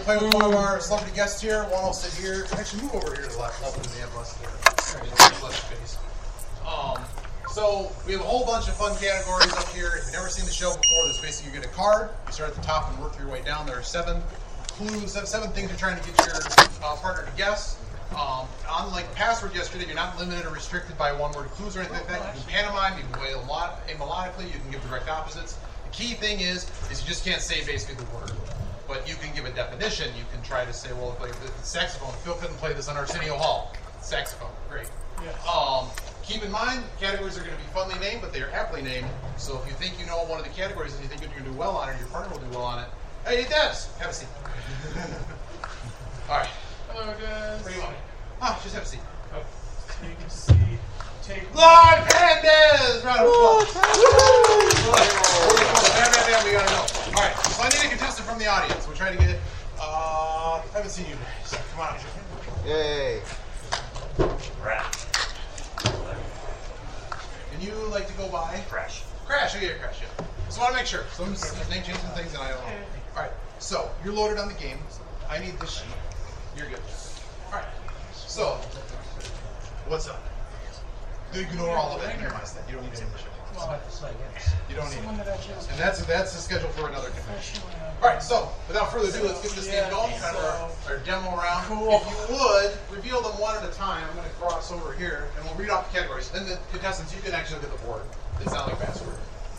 play with one of our celebrity guests here. One will sit here. Actually, move over here to the left. So we have a whole bunch of fun categories up here. If you've never seen the show before, this basically you get a card. You start at the top and work your way down. There are 7 clues, 7 things you're trying to get your partner to guess. Unlike password yesterday, you're not limited or restricted by one-word clues or anything like that. You can pantomime, you can wail melodically, you can give direct opposites. The key thing is you just can't say basically the word. But you can give a definition. You can try to say, well, if it's saxophone, Phil couldn't play this on Arsenio Hall. Saxophone, great. Yeah. Keep in mind, categories are going to be funly named, but they are aptly named. So if you think you know one of the categories and you think you're going to do well on it, or your partner will do well on it, hey, Debs, have a seat. All right. Hello, guys. Where do you want me? Just have a seat. Take a seat. Lord Hernandez! Round of applause. Bam, we gotta go. All right, so I need a contestant from the audience. We're trying to get, I haven't seen you guys. Come on. Yay. Rat. And you like to go by? Crash. Crash, yeah, Crash, yeah. So I want to make sure. Some name changing things and I don't know. All right, so you're loaded on the game. I need this sheet. You're good. All right, so what's up? Ignore all of it. Minimize that. You don't need any of the shit. You don't need it. And that's the schedule for another convention. All right, so without further ado, let's get this game going. Kind of our demo round. Cool. If you would, reveal them one at a time. I'm going to cross over here, and we'll read off the categories. Then the contestants, you can actually look at the board. It's not like password.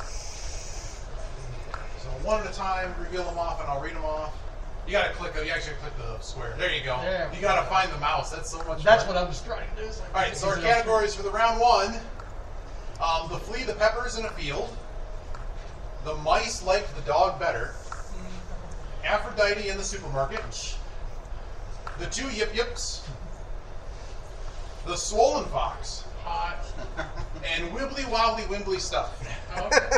So one at a time, reveal them off, and I'll read them off. You got to click. You actually click the square. There you go. Yeah. You got to find the mouse. That's so much. That's fun. what I was trying to do. All right. So our categories for the round one: the flea, the peppers in a field. The mice liked the dog better. Aphrodite in the supermarket. The 2 Yip Yips. The swollen fox. Hot. And wibbly wobbly wimbly stuff. Okay.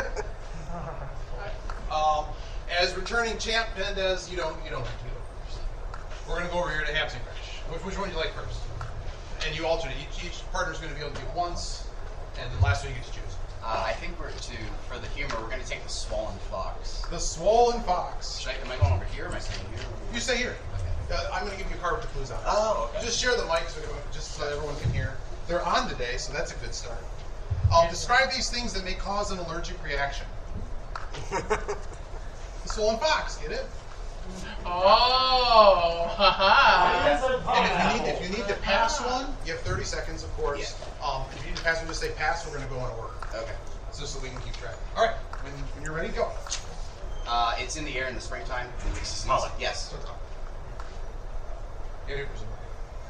As returning champ, Mendez, you don't have to go first. We're going to go over here to Habs and Crash. Which one do you like first? And you alternate. Each partner's going to be able to do once, and then last one you get to choose. I think for the humor, we're going to take the swollen fox. The swollen fox. Am I going over here or am I staying here? You stay here. Okay. I'm going to give you a card with the clues on it. Oh, okay. Just share the mic just so everyone can hear. They're on today, so that's a good start. Describe these things that may cause an allergic reaction. The swollen fox, get it? Oh, haha. And if you need to pass one, you have 30 seconds, of course. Yeah. If you need to pass one, just say pass. We're going to go in order. Okay. Just so we can keep track. All right. When you're ready, go. It's in the air in the springtime. Mullet. Yes. Get it, presumably.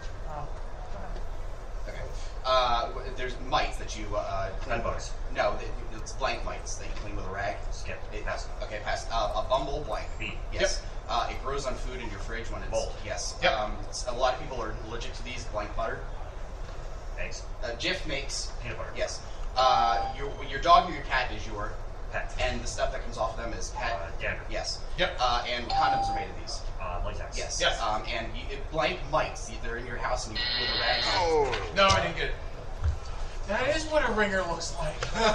Okay. There's mites that you. Bugs. No, it's blank mites that you clean with a rag. Skip. Pass. Okay, pass. A bumble blank. Bee. Yes. Yep. It grows on food in your fridge when it's mold. Yes. Yep. A lot of people are allergic to these. Blank butter. Eggs. Jif makes Peanut butter. Yes. Your dog or your cat is your Pet. and the stuff that comes off them is pet. Gander. Yes. Yep. And condoms are made of these. Latex. Yes. Yes. Blank mites. They're in your house and you with a rag. Oh. No, I didn't get it. That is what a ringer looks like. Very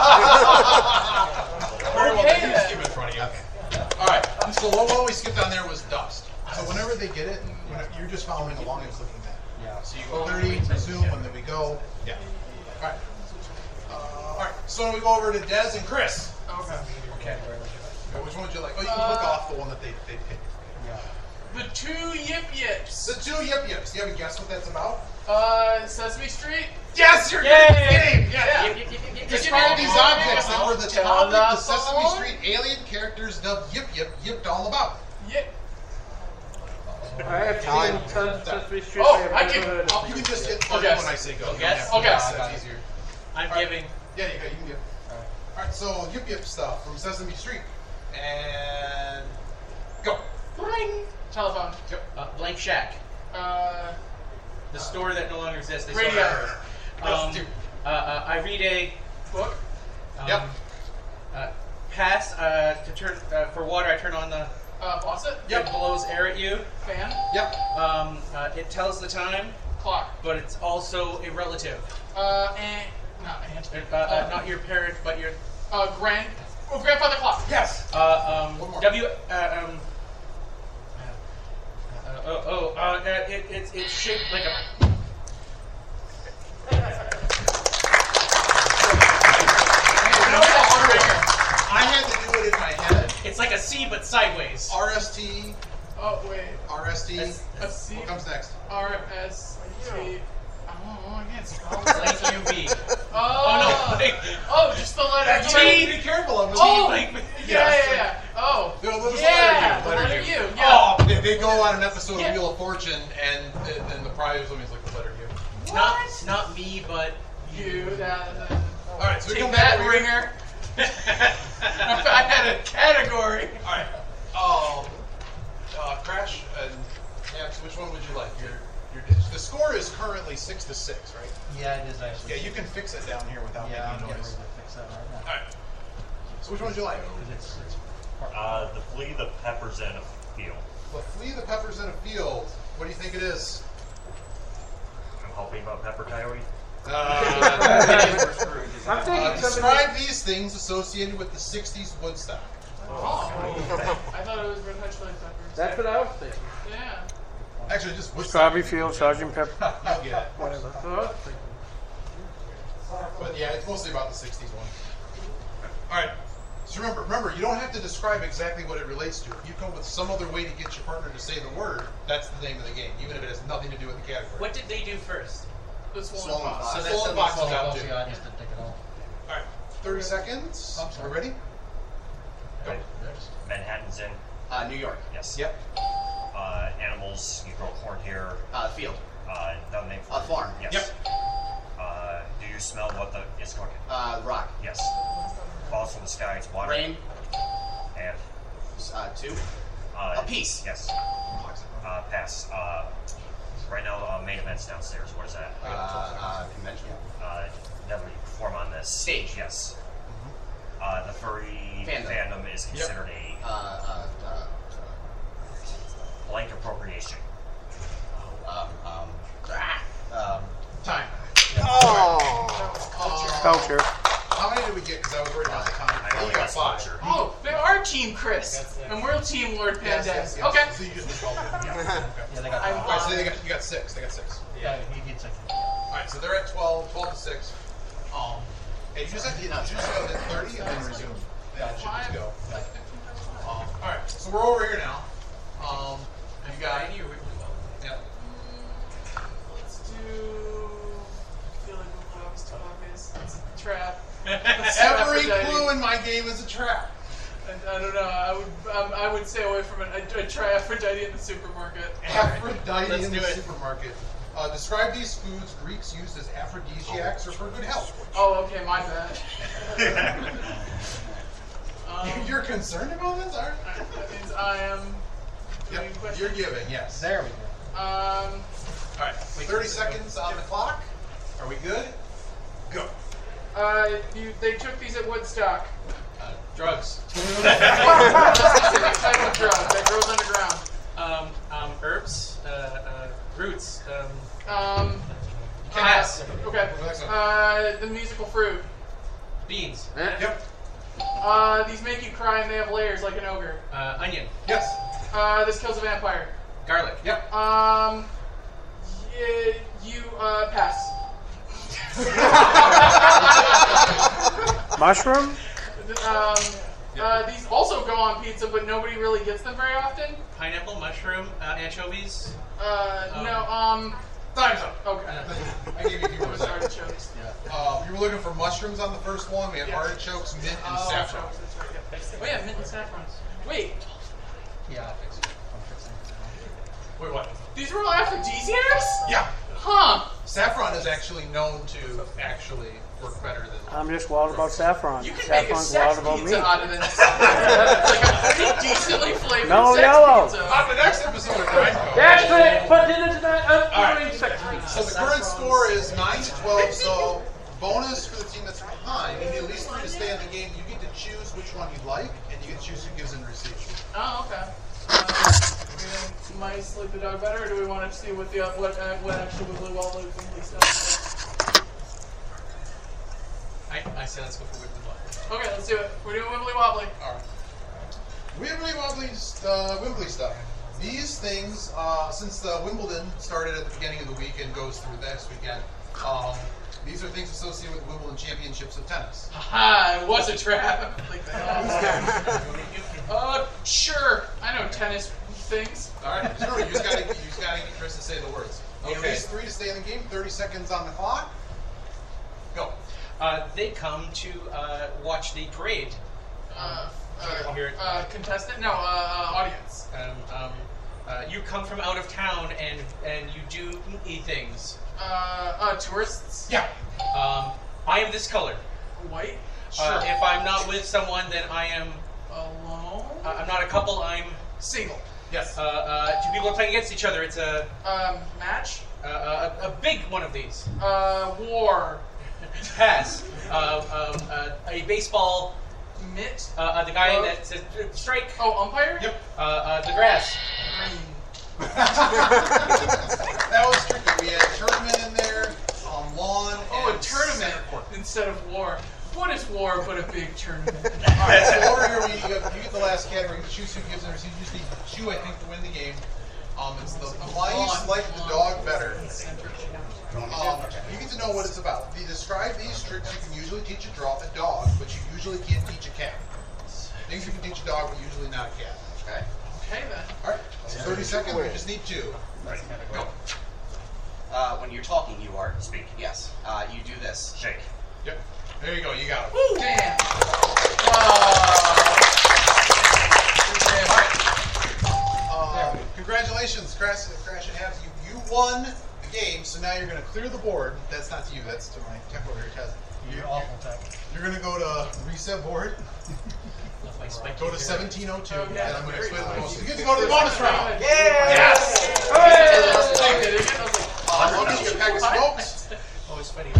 well, Okay, then. Just keep it in front of you. All right. So what we skipped on there was dust. So whenever they get it, you're just following along and clicking that. Yeah. So you go 30, resume, and then we go. Yeah. All right. All right. So we go over to Dez and Chris. Okay. Okay. Which one would you like? Oh, you can click off the one that they picked. Yeah. The 2 Yip Yips. The 2 Yip Yips. Do you have a guess what that's about? Sesame Street. Yes, you're kidding. Yeah. Describe these objects that were the topic the Sesame Street alien characters dubbed Yip Yip yipped all about. Yip. I have seen Sesame Street. Oh, I can. You can just hit Okay. when I say go. Yes. Okay. Okay. That's easier. I'm All right. giving. Yeah, you can give. All right. So Yip Yip stuff from Sesame Street, and go. Bling. Telephone. Yep. Blank Shack. The store that no longer exists. They Radio. That's 2. I read a Book. Yep. Pass to turn for water. I turn on the. Faucet. Yep. It blows air at you. Fan. Yep. It tells the time, Clock. but it's also a relative. Not aunt. Not your parent, but your. Grandfather clock. Yes. W. it's shaped like a. I had to do it in my head. It's like a C but sideways. RST, Oh wait. RST. A C What comes next? R S T. Oh, I can't spell Like it. UV. Oh, Oh, no. Oh, just the letter T. T. Be careful of it. Oh, like- yeah. Oh, No, no, it's yeah. the The letter letter U. U. Yeah. Oh, they go on an episode Yeah. of Wheel of Fortune, and the prize woman is like the letter U. Not me, but You. That. All right, so we Take come that, back over here. ringer. I had a category. All right. Crash and yeah. So which one would you like? The score is currently 6-6, right? Yeah, it is actually. Yeah, you can fix it down here without Yeah, I'm making a getting noise. ready to fix that right now. All right. So which one would you like? 'Cause it's The flea, the peppers, and a field. The flea, the peppers, in a field. What do you think it is? I'm hoping about pepper coyote. I'm thinking something. Describe these things associated with the 60s Woodstock. Oh. I thought it was Red Hot Chili Peppers. That's what I was thinking. Yeah. Actually, just Woodstock. Strawberry Field, Sgt. Pepper, You'll get it. whatever. That's what I was thinking. But yeah, it's mostly about the 60s one. All right. So remember, you don't have to describe exactly what it relates to. If you come up with some other way to get your partner to say the word, that's the name of the game, even if it has nothing to do with the category. what did they do first? The swollen Swollen fox. fox. So that's Swollen the Fox is swollen out fox. too. Yeah, I just didn't take it all. All right. 30 seconds. I'm sorry. We're ready? Go. Manhattan's in. New York. Yes. Yep. Animals. You grow corn here. Field. Another name for A farm. Yes. Yep. Do you smell what is cooking? Rock. Yes. Falls from the sky. It's water. Rain. And 2. uh, A piece. Yes. Pass. Right now, main event's downstairs. What is that? Convention. Never perform on this Stage. Yes. The furry Fandom. fandom is considered a blank appropriation. Time. Culture. How many did we get? Because I was worried about the time. I only got 5. sculpture. Oh, they are Team Chris, and we're Team Lord Yes, Pandemic. yes, yes. Okay. So you just missed all of them. Yeah. Okay. Yeah, they got I'm- All right, so you got 6. They got 6. Yeah, he did second. All right, so they're at 12 to 6. Hey, you just have to hit 30 and then resume. Yeah, it should just go. All right, so we're over here now. You got it. Yep. Let's do. I feel like the last too obvious. It's a trap. Every clue in my game is a trap. I don't know. I would stay away from it. I try Aphrodite in the supermarket. Aphrodite Let's in the do it. supermarket. Describe these foods Greeks used as aphrodisiacs or for good health. Oh, okay, my bad. You're concerned about this, aren't you? That means I am. Yep, doing questions. you're giving, yes. There we go. All right, 30 seconds on the clock. Are we good? Go. They took these at Woodstock. Drugs. Specific type of drug that grows underground. Herbs. Roots. Pass. Okay. Next one. The musical fruit. Beans. Yep. These make you cry and they have layers like an ogre. Onion. Yes. This kills a vampire. Garlic. Yep. You pass. Mushroom? These also go on pizza, but nobody really gets them very often. Pineapple. Mushroom. Anchovies. No. Time's up. Okay. I gave you a few It more was seconds. artichokes. You were looking for mushrooms on the first one. We had Yes. artichokes, mint, and Oh, saffron. artichokes, that's right, yeah. Oh yeah, mint and saffron. Wait, Yeah, I'll fix it. I'm fixing it. Wait, what? these were all aphrodisiacs? Yeah. Huh. Saffron is actually known to actually work better than. I'm just wild about saffron. You can make a Saffron's sex wild about me. pizza out of this. Like a pretty decently flavored Mellow sex yellow. pizza. On the next episode of Grindco. Actually, for dinner tonight, I'm All right. doing sex pizza. So the current score is 9 to 12. So bonus for the team that's behind. You need at least 3 to stay in the game. You get to choose which one you like, and you get to choose who gives and receives. Oh, okay. Do we mice like the dog better, or do we want to see what the what actually Wibbly Wobbly Wibbly stuff? I say let's go for Wibbly Wobbly. Okay, let's do it. We're doing Wibbly Wobbly. All right. Wibbly wobbly, Wimbly stuff. These things, since the Wimbledon started at the beginning of the week and goes through next weekend, these are things associated with the Wimbledon Championships of tennis. Haha, it was a trap. Sure. I know tennis things. All right, remember, you just gotta get Chris to say the words. You have at least 3 to stay in the game. 30 seconds on the clock. Go. They come to watch the parade. Contestant? No, audience. You come from out of town and you do things. Tourists? Yeah. I am this color. White? If I'm not with someone, then I am Alone? I'm not a couple. I'm Single. Yes. two people are playing against each other. It's a Match? a big one of these. War. Pass. A baseball. Mitt? The guy Glove? that says strike. Oh, umpire? Yep. The grass. Green. That was tricky. We had tournament in there, lawn, Oh, and a tournament center court. instead of war. What is war but a big tournament? All right, so over here, you get the last category. Choose who gives and receives. You just need chew, I think, to win the game. It's the mice like the dog better. You get to know what it's about. To describe these tricks, you can usually teach a dog, but you usually can't teach a cat. Things you can teach a dog, but usually not a cat. Okay. Okay then. All right, so 30 seconds. We just need 2. Right. Go. When you're talking, you are. Speak. Yes. You do this. Shake. Yep. There you go. You got it. Woo! Damn. Congratulations, Crash and Habs. You won the game, so now you're going to clear the board. That's not to you, that's to my tech over here, Tez. You're awful tech. You're going to go to reset board, go to 1702, and I'm going to explain the bonus. You get to go to the bonus round. Yes! I'll get you a pack of smokes. Oh, it's funny.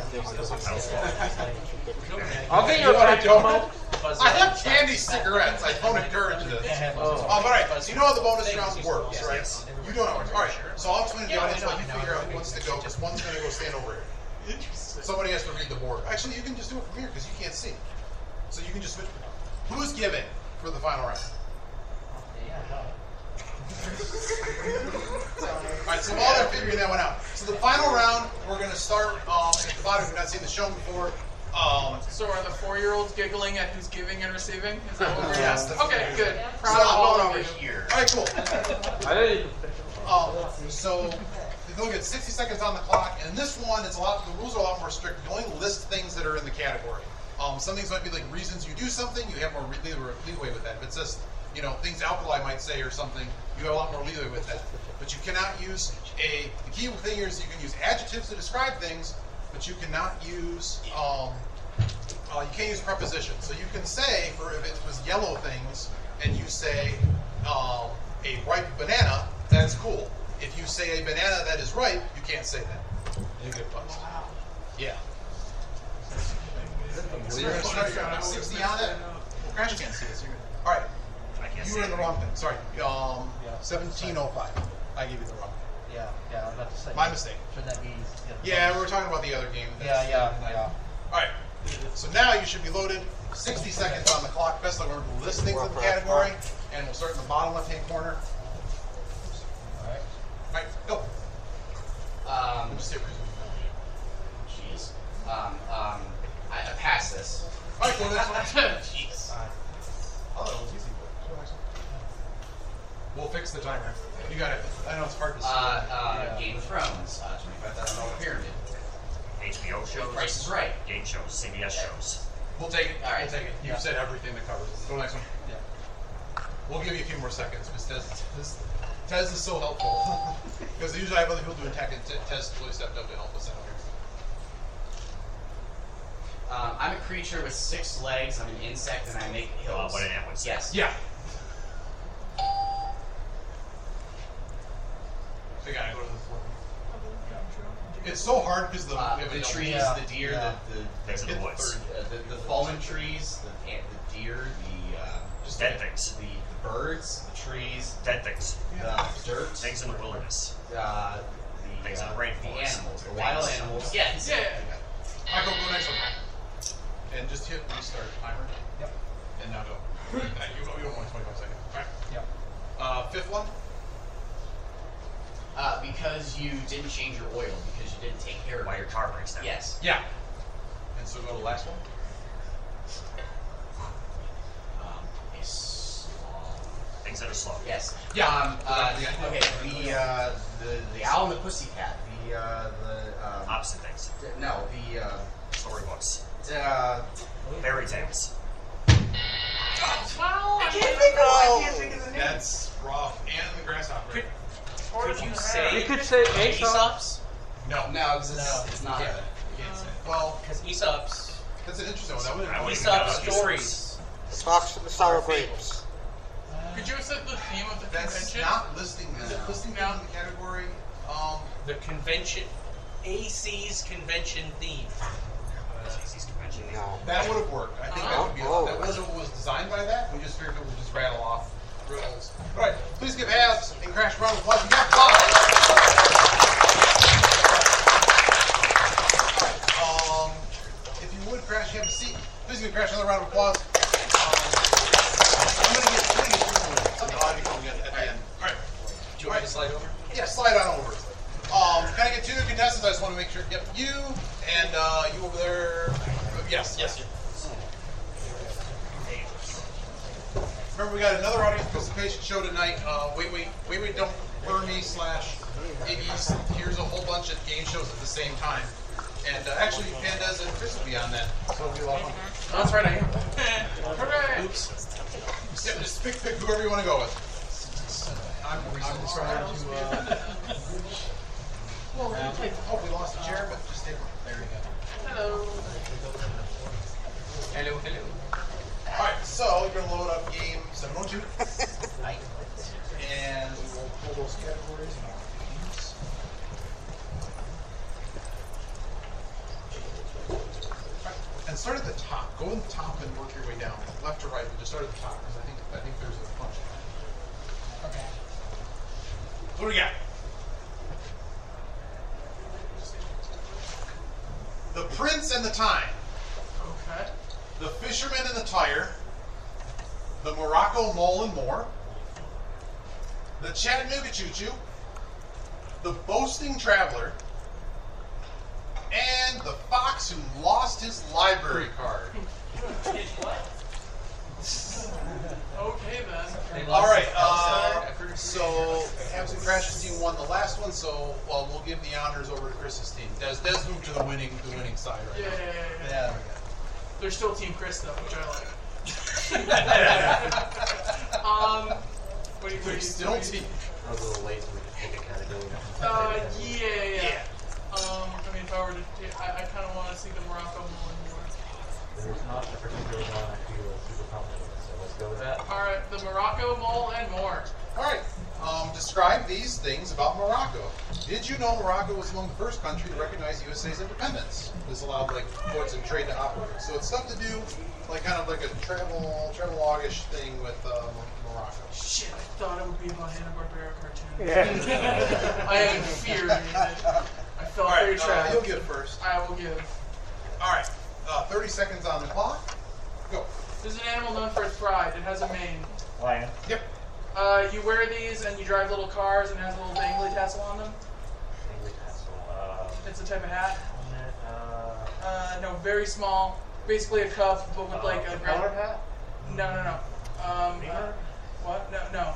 I'll get you a pack of smoke. I have candy cigarettes. I don't encourage this. But all right, so you know how the bonus round works, right? You don't know. All right, so I'll explain to the audience while you figure out who wants to go, because one's going to go stand over here. Somebody has to read the board. Actually, you can just do it from here, because you can't see. So you can just switch. Who's giving for the final round? Alright, so while they're figuring that one out. So the final round, we're going to start at the bottom. If you've not seen the show before. So are the 4-year-olds giggling at who's giving and receiving? Is that what we're Yes, that's Okay, right. good. So Proud of I'm all going of over you. here. Alright, cool. I didn't even So they'll get 60 seconds on the clock, and this one, the rules are a lot more strict. You only list things that are in the category. Some things might be like reasons you do something, you have more leeway with that. If it's just, things Alkali might say or something, you have a lot more leeway with that. But you cannot use the key thing here is you can use adjectives to describe things, but you cannot use, you can't use prepositions. So you can say, if it was yellow things, and you say a ripe banana, that's cool. If you say a banana that is ripe, you can't say that. You get buzzed. Yeah. So you're going to start your 60 on it. Well, Crash can't see this. All right. I can't You see were in the it. wrong thing. Sorry. 1705. I gave you the wrong thing. Yeah, I was about to say. My mistake. Should that be? Yeah, we were talking about the other game. Yeah. All right. So now you should be loaded. 60 seconds on the clock. Best I remember to list things in the category, and we'll start in the bottom left-hand corner. All right. All right, go. Just hit. Jeez. I pass this. All right, go to the next one. Jeez. Oh, that was easy. Go to the next one. We'll fix the timer. You got it. I know it's hard to see. Game of Thrones. $25,000 pyramid. HBO shows. Price is Right. Game shows. CBS shows. We'll take it. All right. We'll take it. You've said everything that covers it. Go to the next one. Yeah. We'll give you a few more seconds because Tez is so helpful. Because usually I have other people doing tech, and Tez really stepped up to help us out here. I'm a creature with 6 legs. I'm an insect, and I make hills. What an animal. Yes. Yeah. So you gotta go to the floor. It's so hard because The trees, Yeah. the deer, Yeah. Things in the woods. the fallen trees, the deer, Just Dead things. the birds, the trees, Dead things. the dirt, Things in the wilderness. things in the rainforest. animals, the wild Things. animals. Yes. Yeah. All right, go next one. And just hit restart timer. Yep. And now go. You don't want 25 seconds. All right. Yep. Fifth one. because you didn't change your oil because you didn't take care of Why it. your car breaks down. Yes. Yeah. And so go to the last one. Things that are slow. Yes. Yeah. Okay. The Owl and the Pussycat. Opposite things. No. Storybooks. The Fairy tales. Well, I can't think of the name. That's rough. And the grasshopper. Could you say You could say Aesop. Aesop's? No. No, because it's not. Yeah. Can't say. Well, Because Aesop's that's an interesting one. That would I wouldn't Aesop's know. stories. Talks to the sour grapes. could you have said the theme of the That's convention? not listing. Is it No. listing No. in the category? The convention, AC's convention theme. AC's convention. No. That would have worked. I think that would be. Oh. That wasn't what was designed by that. We just figured it would just rattle off riddles. All right. Please give Has and Crash a round of applause. You got 5. All right. If you would, Crash, you have a seat. Please give Crash another round of applause. I'm gonna get through the so I'll be coming at the end. All right. Do you want me to slide over? Yeah, slide on over. Can I get 2 contestants? I just want to make sure. Yep, you and you over there. Yes. Remember, we got another audience participation show tonight. Wait, don't burn me / Iggy's. Here's a whole bunch of game shows at the same time. And actually, Pandas and Chris will be on that. So it'll be a lot of fun. That's right, I am. Hooray! Oops. Yeah, just pick whoever you want to go with. I'm trying to. Well, we lost the chair, but just stay. There you go. Hello. Hello. Alright, so you're going to load up game 712. Right. And we will pull those categories and all games. Alright, and start at the top. Go in the top and work your way down. Left to right, but just start at the top because I think there's a bunch. Okay. So what do we got? The Prince and the Time. Okay. The Fisherman and the Tire, the Morocco Mole and More, the Chattanooga Choo Choo, the Boasting Traveler, and the Fox Who Lost His Library Card. Okay then. All right, so Habs and Crash's team won the last one, so we'll give the honors over to Chris's team. Des moved to the winning side right Yeah. now. Yeah. They're still Team Chris though, which I like. What do you They're still team. I was a little late, so we could pick a category. Yeah. I mean, if I were to, I kind of want to see the Morocco more and more. There's not a particular one I feel super confident with, so let's go with that. All right, the Morocco Mole and More. All right. Describe these things about Morocco. Did you know Morocco was among the first country to recognize USA's independence? This allowed ports and trade to operate. So it's stuff to do, kind of like a travel-log-ish thing with Morocco. Shit, I thought it would be about Hanna-Barbera cartoon. Yeah. I am infuriated. I felt All very right, trapped. you'll give first. I will give. All right, 30 seconds on the clock. Go. This is an animal known for its pride. It has a mane. Lion. Yep. You wear these and you drive little cars and it has a little dangly tassel on them. It's a type of hat. No, very small. Basically a cuff, but with like a Collar hat? No. What? No.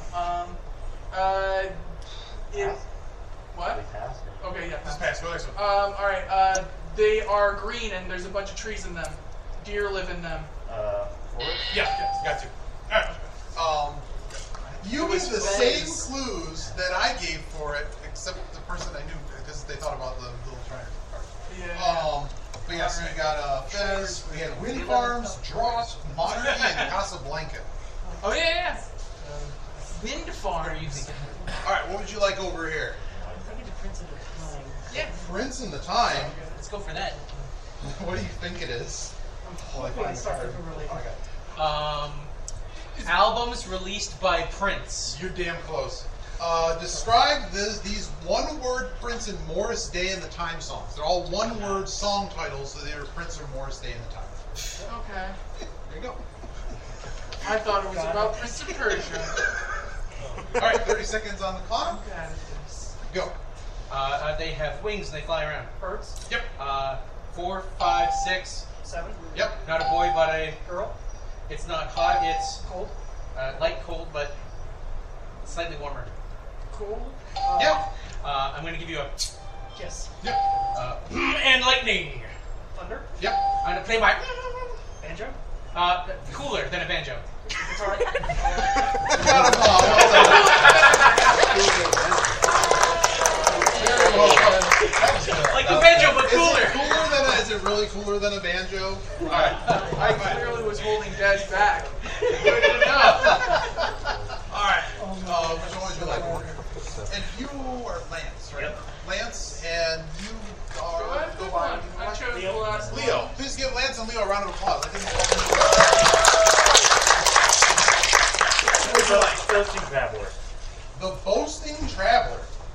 What? Okay, yeah. Just pass. Go next one. All right. They are green and there's a bunch of trees in them. Deer live in them. Forest? Yeah, got to. All right. You It was gave the same Fez. clues that I gave for it, except the person I knew because they thought about the little triangle card. Yeah. But yeah, so we got Fez, we had Wind Farms, Drought, Monarchy, and Casablanca. Oh yeah. Wind farm. All right, what would you like over here? Yeah. Prince in the Time. Let's go for that. What do you think it is? Oh, I find the card. Oh, I got it. Albums released by Prince. You're damn close. Describe these one-word Prince and Morris Day in the Time songs. They're all one-word song titles, so they're Prince or Morris Day in the Time. Okay. There you go. I thought it was about Prince of Persia. All right, 30 seconds on the clock. I'm bad at this. Go. They have wings and they fly around. Birds. Yep. 4, 5, 6. 7. Yep. Not a boy, but a. Girl. It's not hot. It's Cold. light cold, but slightly warmer. Cool. Yep. I'm going to give you a Kiss. Yep. and lightning. Thunder. Yep. I'm going to play my Banjo. cooler than a banjo. Guitar. Got him all. Very well done. That was good. Like the banjo, but Is cooler. it cooler than a, is it really cooler than a banjo? Alright. I clearly was holding Dad's back. Alright. Which one would you like? And you are Lance, right? Yep. Lance, and you are. Go ahead, pick one. I chose the last one. Leo. Please give Lance and Leo a round of applause. I think Boasting Traveler. the Boasting Traveler.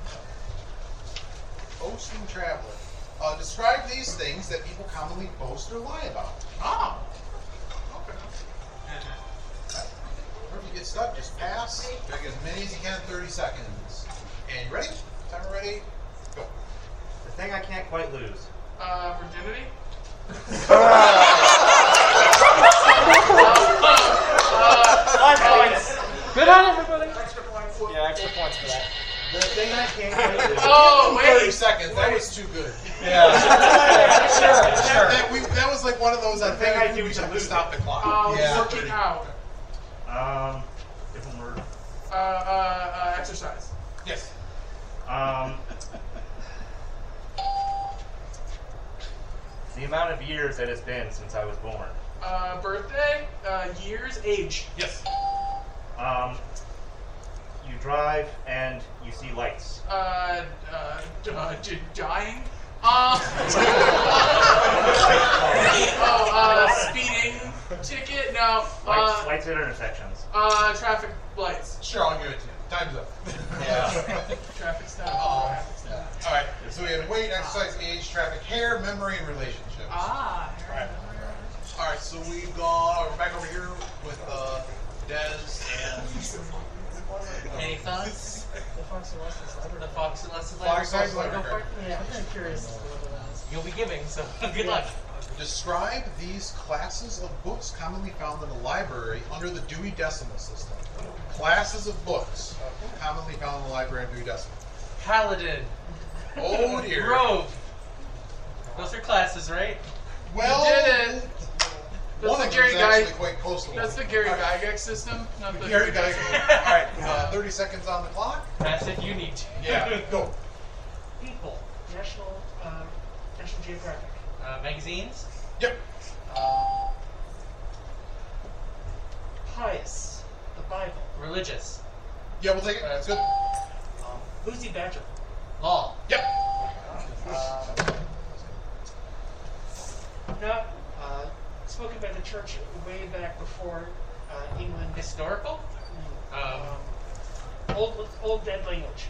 Boasting Traveler. Describe these things that people commonly boast or lie about. Oh. Okay. Or if you get stuck, just pass. Drag as many as you can in 30 seconds. And you ready? Timer ready? Go. The thing I can't quite lose. Virginity. Good on everybody. Extra points. Yeah, extra points for that. The thing I can't quite lose. Oh, 30 wait. seconds. That was too good. Yeah. Sure. That was like one of those I thing think I do we to should lose stop the clock. Working out. Different word. Exercise. Yes. The amount of years that it's been since I was born. Birthday. Years. Age. Yes. You drive and you see lights. Dying. Speeding ticket. No. Lights at intersections. Traffic lights. Sure, I'll give it to you. Time's up. Traffic stop. All right. So we had weight, exercise, age, traffic, hair, memory, and relationships. Ah. All right. So we've gone. We're back over here with Des and Any thoughts? The Fox Celestial Slider. The Fox Celestial Fox Library? Celestial Library. Yeah, I'm kind of curious as to what that is. You'll be giving, so good luck. Describe these classes of books commonly found in the library under the Dewey Decimal System. Classes of books commonly found in the library in Dewey Decimal. Paladin. Oh dear. Rogue. Those are classes, right? Well, You did it. That's one the of them Gary is Gygax. actually quite close to one. That's the Gary All right. Gygax system. Not the Gary Gygax. All right. 30 seconds on the clock. That's it. You need to. Yeah. Go. People. National Geographic. Magazines. Yep. Pious. The Bible. Religious. Yeah, we'll take it. That's good. Lucy Badger. Law. Yep. Not spoken by the church way back before England. Historical. Old dead language.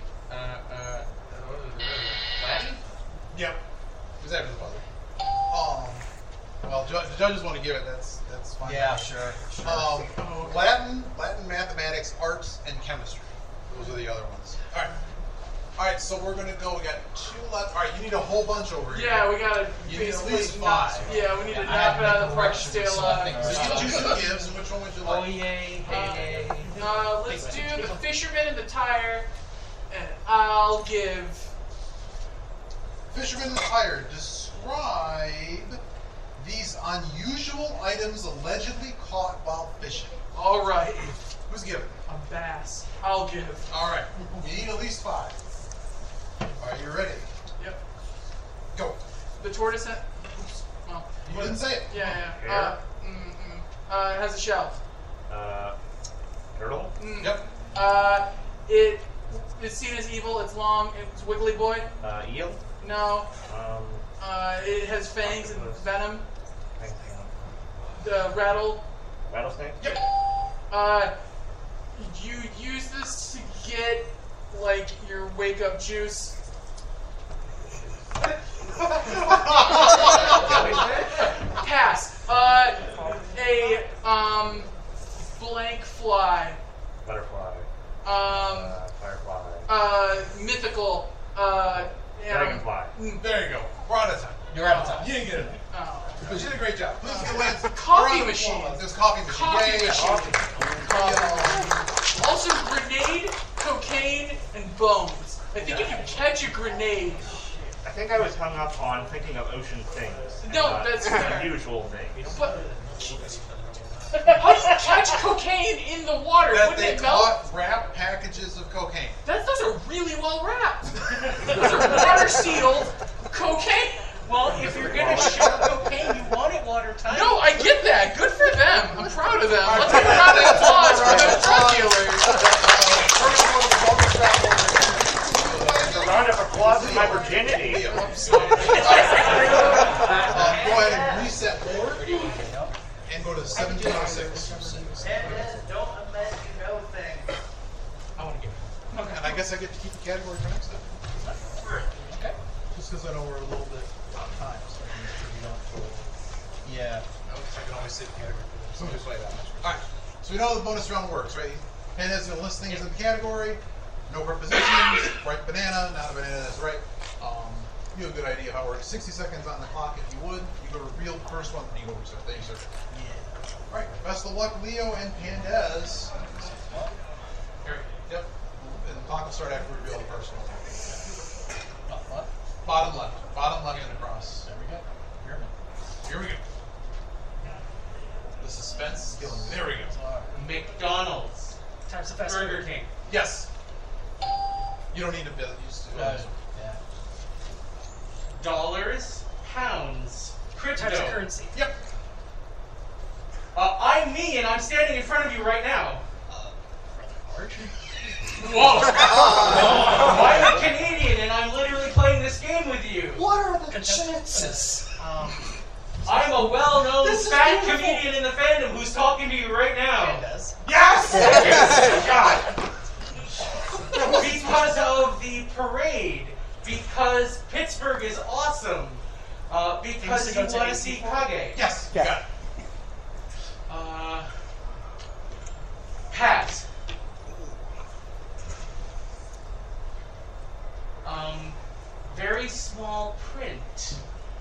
Latin. Yep. Is that the buzzer? Well, the judges want to give it. That's fine. Yeah, sure. Latin, mathematics, arts, and chemistry. Those are the other ones. All right. All right. So we're gonna go. We got 2 left. All right. You need a whole bunch over here. Yeah, we gotta You need at basically least knock- 5. Yeah, we need to I knock have it out of the park. corrections, Stay so I alive. think So you get 2 good gives, and which one would you Oh like? yay! Hey yay! Let's do the fisherman and the tire, and I'll give. Fisherman and Tire. Describe these unusual items allegedly caught while fishing. All right, Who's giving? a bass. I'll give. All right. You need at least 5. All right. You ready? Yep. Go. The tortoise. Oops. Well. You didn't say it. Yeah. Hair. It has a shell. Turtle. Yep. It's seen as evil. It's long. It's Wiggly Boy. Eel. No. It has fangs and venom. Rattle. Rattlesnake. Yep. You use this to get like your wake up juice. Pass. Blank fly. Butterfly. Um. Firefly. Mythical. Dragonfly. There you go. We're out of time. You're out of time. You didn't get it. Oh. But you did a great job. Please give the wins. Coffee Around the machine. applause. There's coffee machine. Coffee Yay. machine. Also, grenade, cocaine, and bones. I think if you catch a grenade. I think I was hung up on thinking of ocean things. No, that's fair. Unusual things. But how do you catch cocaine in the water? That Wouldn't they it melt? caught wrapped packages of cocaine. Those are really well wrapped. Those are water sealed cocaine. Well, if you're gonna ship cocaine, you want it watertight. No, I get that. Good for them. I'm proud of them. Let's give a round of applause for those drug dealers. A round of applause for my virginity. Go ahead and reset board and go to 1706. Don't let you know things. I want to get it. Okay. And I guess I get to keep the category for next time. Okay. Just because I know we're a little bit out of time, so I can make sure we don't go. Yeah. I can always save the category for this. So just wait out. Alright, so we know how the bonus round works, right? Pen has to list things in the category, no prepositions, right banana, not a banana, that's right. You have a good idea how it works. 60 seconds on the clock if you would. You go reveal the first one, then you go research. There you search. Yeah. Alright, best of luck, Leo and Pandez. Here, yep. And the clock will start after we reveal the first one. Bottom left. Bottom left and across. There we go. Pyramid. Here we go. The suspense is killing me. There we go. McDonald's. Time's the fast Burger food. King. Yes. You don't need to build used to. Yeah. Dollars. Pounds. Crypto. Types of currency. Yep. I'm me, and I'm standing in front of you right now. Whoa. I'm a Canadian, and I'm literally playing this game with you. What are the chances? I'm a well-known fat comedian in the fandom who's talking to you right now. Does. Yes! God. Because of the parade. Because Pittsburgh is awesome. Because you want to see Kage. Yes. You got it. Pass. Very small print.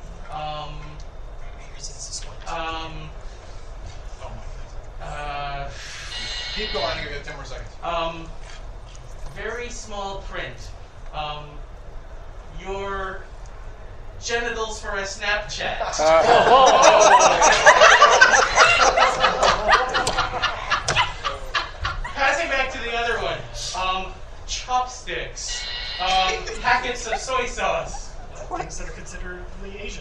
Keep going. I'll give you 10 more seconds. Very small print. Your genitals for a Snapchat. Passing back to the other one. Chopsticks. Packets of soy sauce. Things that are considerably Asian.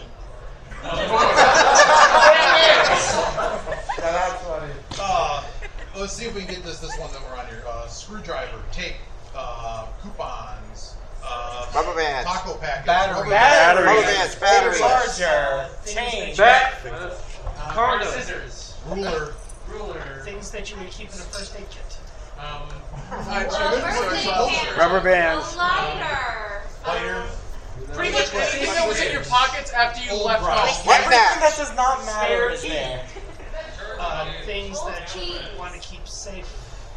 Let's see if we can get this one that we're on here. Screwdriver, tape, coupons, rubber bands, taco packets, Batteries. rubber bands, batteries, Charger. Change. Scissors. ruler. Things that you would keep in a first aid kit. rubber bands. Lighter. Pretty much anything that was in your pockets after you left brush. home. Wet That match. does not matter. Spare key. Things that you want to keep safe.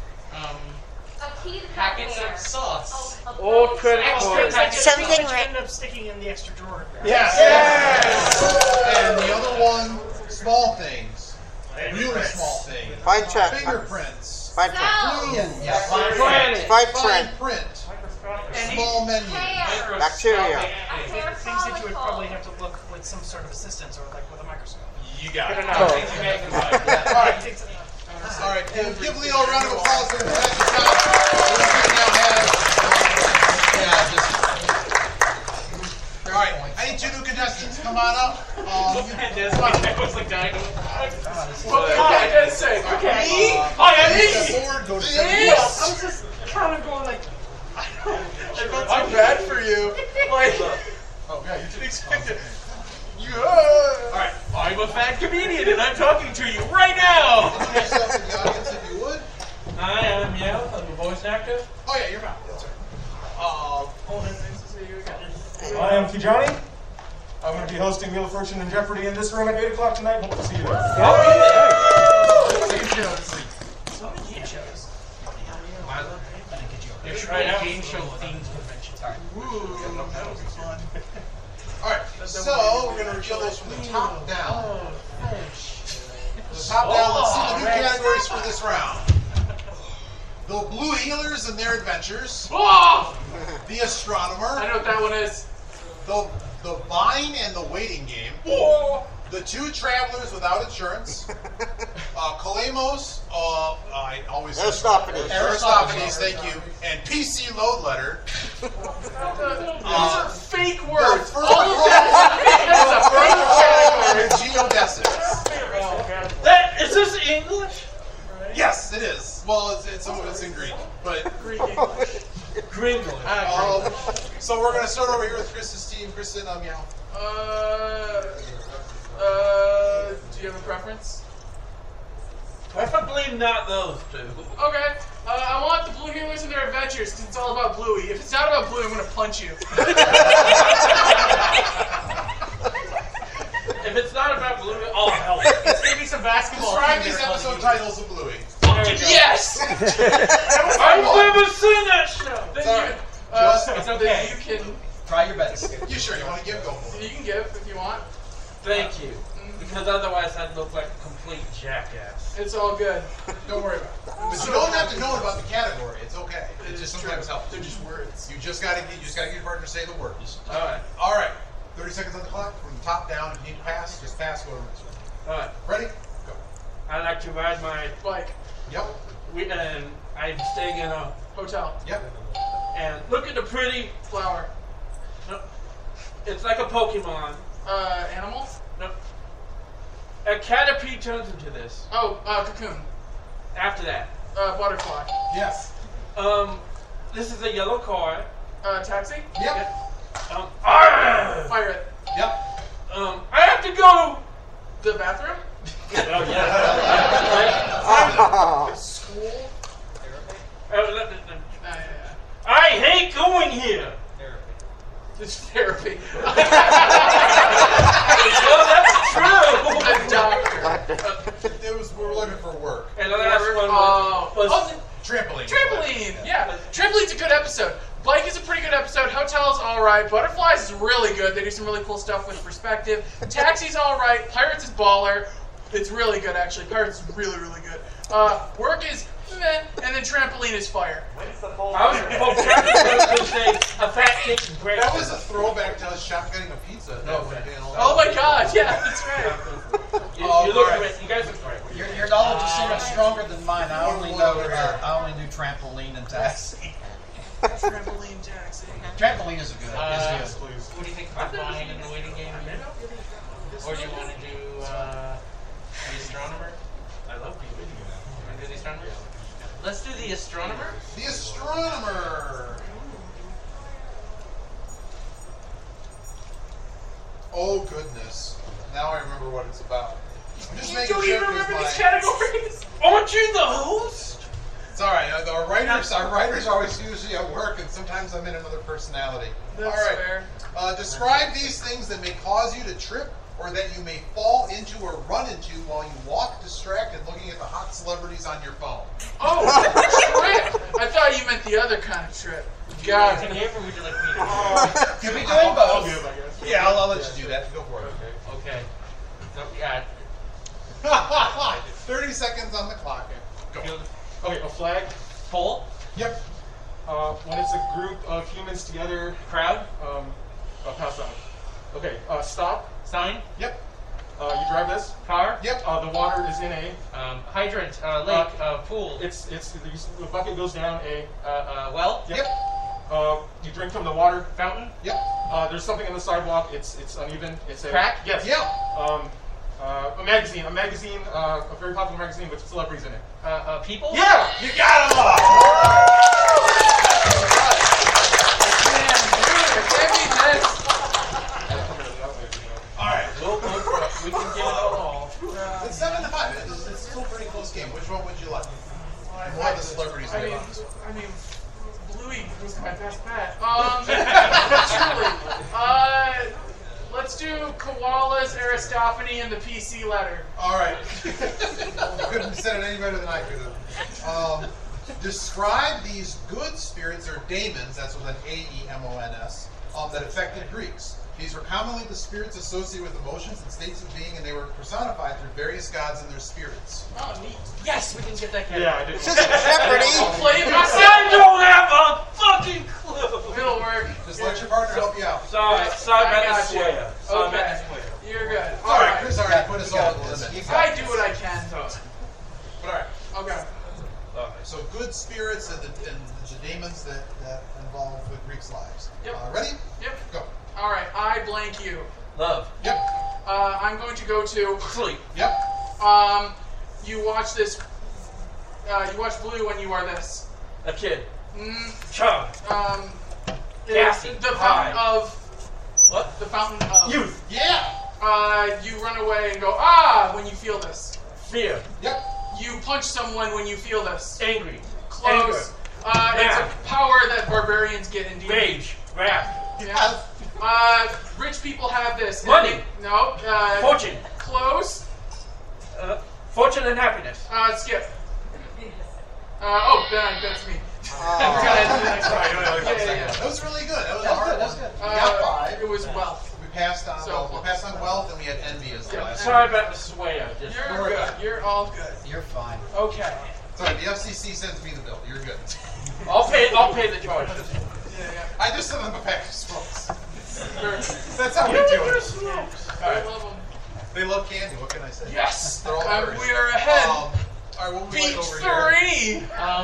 Packets of sauce. Old credit Extra cards. packets Something of Things right- you end up sticking in the extra drawer. Yes. And the other one, small things, really small things. Fine check. Fingerprints. Fine print. Planet. Fine Fine print. print. Small menu. Bacteria. Things that you would probably have to look with some sort of assistance or like with a microscope. You got it. Oh. All right, give Leo a round of applause for the magic shot. Now has, all right, I need 2 new contestants. Come on up. I was like dying. What did I say? Me? Board, go to This? I'm just kind of going like. I'm bad for you. Like, Oh, yeah, you did expect it. yeah. Alright, I'm a fat comedian and I'm talking to you right now! Introduce yourself to the audience if you would. Hi, I'm Yale. I'm a voice actor. Oh, yeah, you're back. That's right. I am Kijani. I'm going to be hosting Wheel of Fortune and Jeopardy in this room at 8 o'clock tonight. Hope to see you there. There's right game show themed convention. that would be fun. All right, so we're going to reveal those from the top down. The top down, let's see the new categories for this round. The Blue Healers and Their Adventures. Oh! The Astronomer. I know what that one is. The Vine and the Waiting Game. Oh! The Two Travelers Without Insurance. Kalemos, I always say Aristophanes, thank you. And PC Load Letter. These are fake words. The All of that is a fake category. Geodesics. Is this English? Yes, it is. Well, it's in Greek, but Greek English. Gringle. so we're gonna start over here with Kristen's team. Kristen, meow. Do you have a preference? Preferably not those two. Okay. I want the Blue Healers and Their Adventures because it's all about Bluey. If it's not about Bluey, I'm gonna punch you. If it's not about Blue, I'll help. It's gonna be some basketball. Describe these episode titles of Bluey. Yes. I've never seen that show. Then Sorry. it's okay. Then you can. Try your best. You sure you want to give? Go for it. You can give if you want. Thank you. Because otherwise I'd look like a complete jackass. It's all good. Don't worry about it. But you don't have to know about the category. It's okay. It just It's sometimes true. helps. They're just words. You just gotta get your partner to say the words. Alright. All right. 30 seconds on the clock. From the top down. If you need to pass, just pass. Go. Alright. Ready? Go. I like to ride my Bike. Yep. and I'm staying in a Hotel. Yep. and look at the pretty. Flower. It's like a Pokemon. Animal. No. A Caterpie turns into this. Oh, cocoon. After that, Butterfly. Yes. this is a yellow card. Taxi. Yep. Fire it. Yep. I have to go. The bathroom. Oh yeah. School. I hate going here. It's therapy. Well, that's true. A doctor. We were looking for work. And the last one was Trampoline. Trampoline. Yeah. Trampoline's a good episode. Bike is a pretty good episode. Hotel's alright. Butterflies is really good. They do some really cool stuff with perspective. Taxi's alright. Pirates is baller. It's really good, actually. Pirates is really, really good. Work is meh. And then Trampoline is fire. I was going to say a fat kick and break. That was a throwback to us shotgunning a pizza. Oh my god, yeah, that's right. You look great. You guys look great. Your knowledge is so much stronger than mine. I only knew trampoline and taxi. Trampoline taxi. Trampoline is a good. Yes, please. What do you think about Vine and the Waiting Game? Or do you want to do the Astronomer? I love the video. Want to do the Astronomer? Let's do the Astronomer. The Astronomer. Oh goodness! Now I remember what it's about. I'm just making Don't sure even remember because these categories. Aren't you the host? it's all right. Our writers are always usually at work, and sometimes I'm in another personality. That's all right. fair. Describe these things that may cause you to trip or that you may fall into or run into while you walk distracted looking at the hot celebrities on your phone. Oh, trip! I thought you meant the other kind of trip. God. Can you ever would you like me to Could be doing both. Yeah, I'll let you do that. Go for it. Okay. So, yeah. 30 seconds on the clock. Go. Okay, a flag. Pole. Yep. When it's a group of humans together. Crowd. I'll pass on. Okay, stop. Sign. Yep. You drive this. Car. Yep. The water is in a. Hydrant. Lake. Pool. It's the bucket goes down a. Well. Yep. You drink from the water. Fountain. Yep. There's something on the sidewalk. It's uneven. It's a Crack? Yes. Yep. A magazine. A very popular magazine with celebrities in it. People. Yeah. You got them all. Can't be this. All right. We can get it all. It's 7-5. It's still a pretty close game. Which one would you like? More of the celebrities. I mean, Bluey was my best bet. Truly. Let's do Koalas, Aristophanes, and the PC letter. All right. You couldn't have said it any better than I could have. Describe these good spirits or daemons, that's with an A-E-M-O-N-S, that affected Greeks. These were commonly the spirits associated with emotions and states of being, and they were personified through various gods and their spirits. Oh, neat. Yes, we can get that guy. Yeah, I did. This is Jeopardy. I'll play it I myself. don't have a fucking clue. It'll work. Just let your partner help you out. Sorry, I about got the you. square. Sorry about the Okay. square. You're good. All right, Chris already put us all got at the this. limit. You got I do what I can. But all right, Okay. so good spirits and the daemons that involve the Greeks' lives. Yep. Ready? Yep. Go. All right. I blank you. Love. Yep. I'm going to go to. Sleep. Yep. You watch this. You watch Blue when you are this. A kid. Mm, Child. it's Gassy. the fountain High. of. What? The fountain of. Youth. Yeah. You run away and go when you feel this. Fear. Yep. You punch someone when you feel this. Angry. Close. It's a power that barbarians get in D&D. Rage. Wrath. Yeah. Rich people have this. Money. No. Fortune. Close. Fortune and happiness. Skip. That's me. Oh. Go ahead, do the next one. Yeah. That was really good. That was a That was hard good. one. That was good. We got 5. It was wealth. We passed on. So we passed on wealth, and we had envy as the Yep. last. Sorry about the swear. Just You're good. You're all good. You're fine. Okay. Sorry, the FCC sends me the bill. You're good. I'll pay the charges. Yeah. I just sent them a pack of smokes. Sure. That's how we do it. I love them. They love candy. What can I say? Yes. They're all We furries. are ahead. All right, what would we Beat like over here?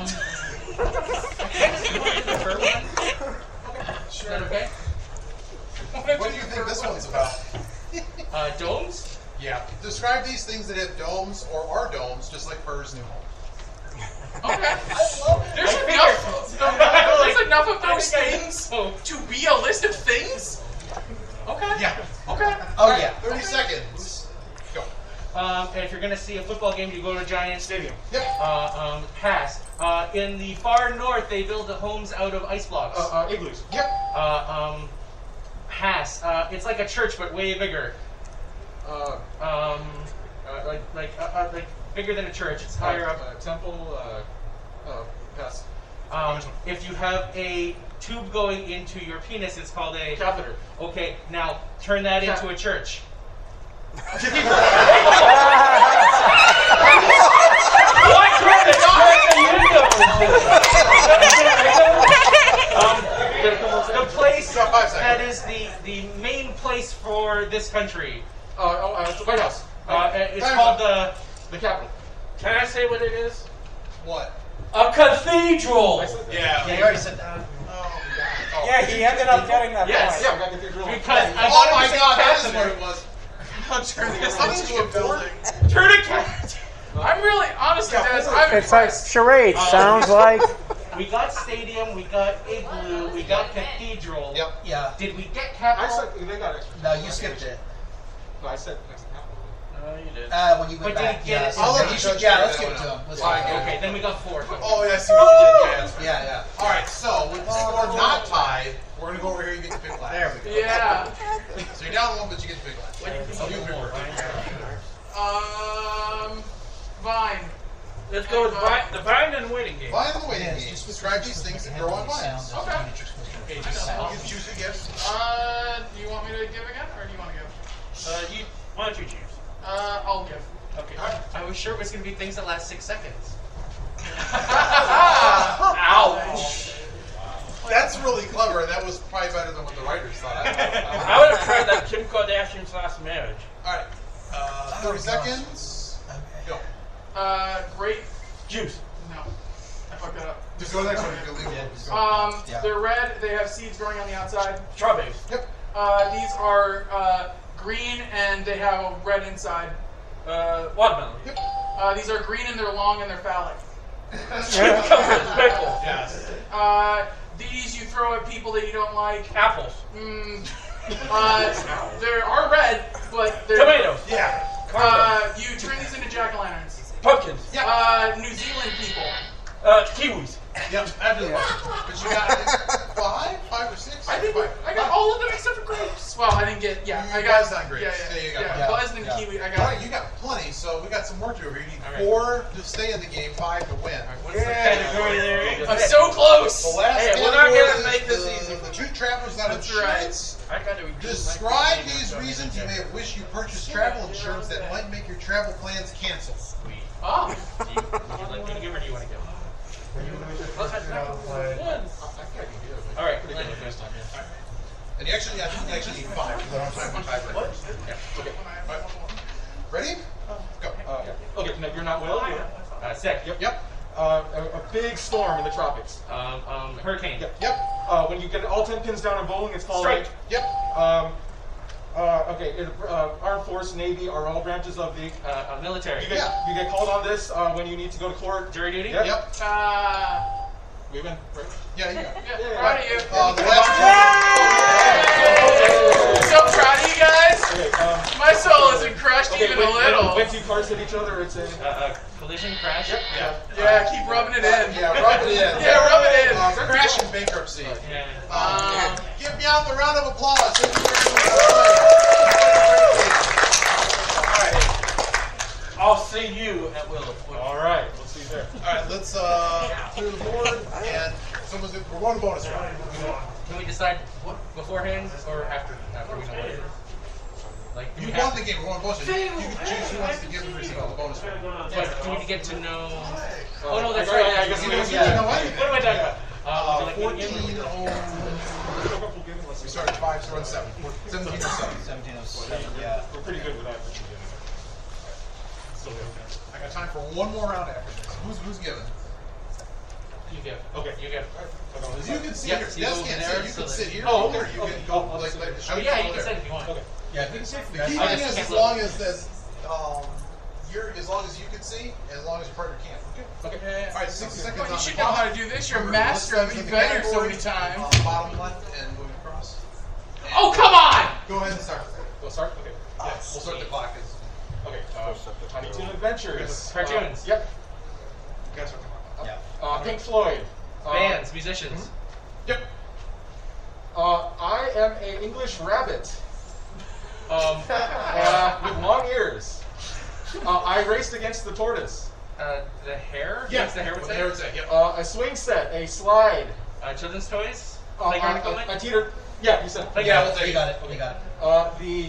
3. Is that okay? What do you think this one's about? Domes? Yeah. Describe these things that have domes or are domes, just like Fur's new home. Okay. There's I enough of those think I things know. to be a list of things. Okay. Yeah. Okay. Oh yeah. 30 seconds. Go. And if you're going to see a football game, you go to Giant Stadium. Yep. Pass. In the far north, they build the homes out of ice blocks. Igloos. Yep. Pass. It's like a church, but way bigger. Like bigger than a church. It's higher up. Temple. Pass. If you have a tube going into your penis, it's called a catheter. Okay, now turn that into a church. The place that is the main place for this country. It's the White House. It's called The Capitol. Can I say what it is? What? A cathedral. Yeah. Yeah, you already said that. Oh, God. Yeah, he ended up getting that Yes. point. Yeah, we got cathedral. Because I Oh wanted my to say God, that is catheter. what it was. I'll turn this How into into a building. Turn a cat. I'm really, honestly, Dennis, I'm It's like impressed. charade. Sounds like. We got stadium, we got igloo, we got cathedral. Yep. Yeah. Did we get I capital? said they got extra. No, you skipped it. No, I said next to Capitol. No, you did. When you But went did back. he get Yeah, it? so I'll let you the should. judge Yeah, figure let's that give it one to out. him. Let's Fine, give it to him. Okay, then we got 4. Oh, yeah, I see what you did. Yeah. Yeah, yeah. All right, so with the score not tied, we're going to go over here. You get to pick last. There we go. Yeah. So you're down 1, but you get to pick last. You pick first. Vine. Let's go with the bind and waiting game. Vine the waiting Yeah, it's game. just- Describe these things that grow on vines. Okay. You choose the gifts. Do you want me to give again, or do you want to give? Why don't you choose? I'll give. Okay. I was sure it was going to be things that last 6 seconds. Ouch. That's really clever, and that was probably better than what the writers thought. I would have tried that Kim Kardashian's last marriage. All right, 30 seconds. Go. Grape. Juice. No. I fucked that up. Just go to the next one. You can leave it. Yeah. They're red. They have seeds growing on the outside. Strawberries. Yep. These are green, and they have a red inside. Watermelon. These are green, and they're long, and they're phallic. Pickle. Yes. These you throw at people that you don't like. Apples. They are red, but they're... Tomatoes. Yeah. You turn these into jack-o'-lanterns. Pumpkins. New Zealand people. Kiwis. Yep. After the one. But you got 5 or 6? I think I got all of them except for grapes. Well, I didn't get. Yeah, I You got. guys on grapes. Yeah, Yeah, you got yeah. one. Buzz and Yeah. kiwi. I All got. right, you got plenty, so we got some more to do here. You need All right. 4 to stay in the game, 5 to win. What's the category there? I'm so close. The last Hey, we're not category gonna is make this the, easy. The 2 travelers that That's insurance. I got to Describe these reasons you may have wished you purchased travel insurance that might make your travel plans cancel. Oh. Would you like me to give or do you want to give? All right. And you actually, I think you actually need 5 because I don't have time for 5 right. Yeah. Okay. All right. Ready? Go. Okay, no, you're not Will. Sick. Yep. A big storm in the tropics. Hurricane. Yep. When you get all 10 pins down in bowling, it's called Strike. Yep. Okay, Armed Force, Navy are all branches of the. Military. You get called on this when you need to go to court. Jury duty. Yep. Yep. We win. Right? Yeah, you go. Yeah, proud of you. The last So proud of you guys. Okay, My soul isn't crushed even a little. When 2 cars hit each other, it's a. Collision crash. Yep. Yeah, keep rubbing it in. Yeah, rub it in. Yeah, rub it in. Crash and bankruptcy. Yeah. Give me out the round of applause. Thank you very much. All right. I'll see you at Willow. All right, we'll see you there. All right, let's clear the board, and we're going to bonus round. Can we decide beforehand or after we know what it is? Like, do You we won have, the game. We're going bonus. You can choose who wants to give and receive on the bonus round. but do we get to know? Oh no, that's I right. guess You we know what? What am I talking about? Would you like me to 14. begin? We started 5, so we're on 7. 17 or 7. 1707. Yeah. We're pretty good with that. I got time for one more round after this. Who's giving? You give. Okay. You give. You can sit Yep, here. so you Des go can't over there sit. You so can that- sit here. Oh, Or okay. you can go like the Oh show yeah, you over can there. say if you want. Okay. Yeah, you can see. The key I thing just is can't as look. long as you can see, as long as your partner can't. Okay. Okay. All right, 6 seconds Well, on you the should know clock. how to do this. You're a Remember, master of it. list You've the been here so category many times. on the bottom left and move across. And Oh come on! Go ahead and start. We'll start? Okay. Yeah, we'll start the clock. Okay. Tiny Toon Adventures. Cartoons. Yep. You guys start the clock. Yeah. Pink Floyd. Bands, musicians. Yep. I am an English rabbit with long ears. I raced against the tortoise. The hair. Yeah. What's the hair would What say? the hair would say. Yep. A swing set, a slide. Children's toys. Playground equipment. a teeter. Yeah, you said. Like, Yeah, we'll take you got it. You got it.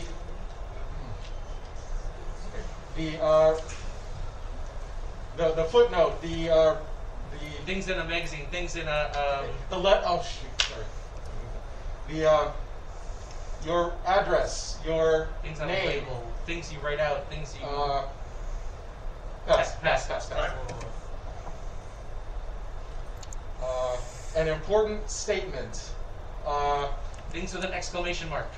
The footnote, the Things in a magazine. Things in a. oh shoot, sorry. Your address, your Things on a name. label. Things you write out. Things you. Pass. An important statement. Things with an exclamation mark.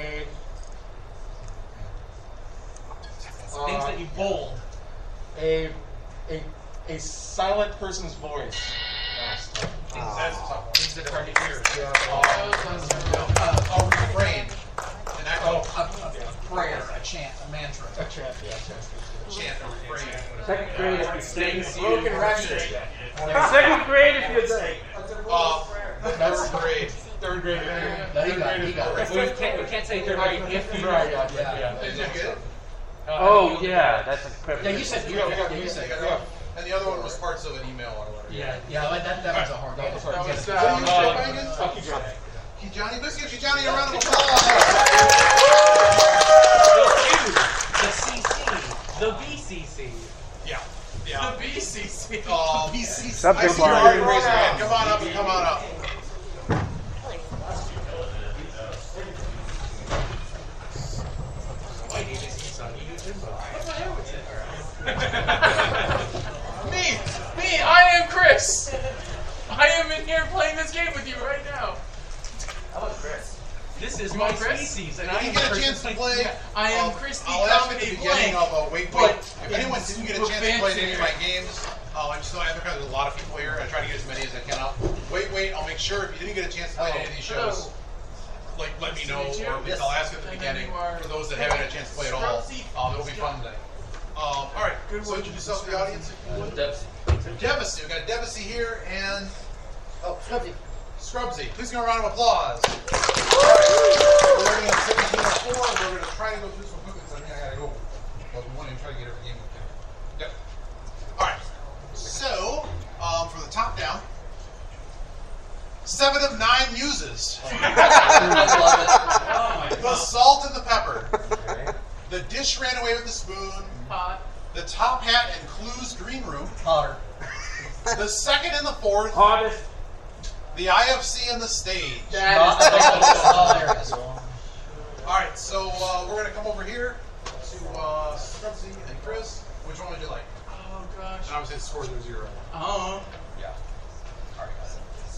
Things that you bold. A silent person's voice. That's the top one. Things that are hard to hear. Refrain. An actual Prayer, a chant, a mantra. A chant, yeah, chant, a refrain. Second grade if you Things you. Broken record. Second grade if you did. That's Grade. third grade. No, he got it. He got it. We can't say third grade if you. Right, yeah. Did you get it? Oh yeah, that's a quick. Yeah, you said you got it. You said it. And the other one was parts of an email or whatever. Yeah. Yeah, that was a hard one. What do you say, Megan? Johnny, let's give Johnny a round of applause. The CC. The BCC. Yeah. The BCC. Oh, BCC. Subject I see your line. hand raise your hand. Come on up and come on up. Me, I am Chris. I am in here playing this game with you right now. This is You my want Chris? species, and If I you am get a the chance to person play, I am Chris the I'll ask at the comedy beginning blank. of Wait. But If anyone didn't get a chance to play any of my games, I'm just because there's a lot of people here. I try to get as many as I can up. Wait. I'll make sure if you didn't get a chance to play any of these shows, like let me know, or I'll ask at the beginning for those that haven't had a chance to play at all. It'll be fun today. All right. So introduce yourself to the audience, if you would. Devacy. We got Devacy here and Scrubsy. Please give a round of applause. All right. Fish ran away with the spoon. Hot. The top hat and Clues green room. Hotter. The second and the fourth. Hottest. The IFC and the stage. That is Alright, so we're going to come over here to Scrubsy and Chris. Which one would you like? Oh gosh. And obviously the scores are 0. Oh. Yeah. Alright, guys.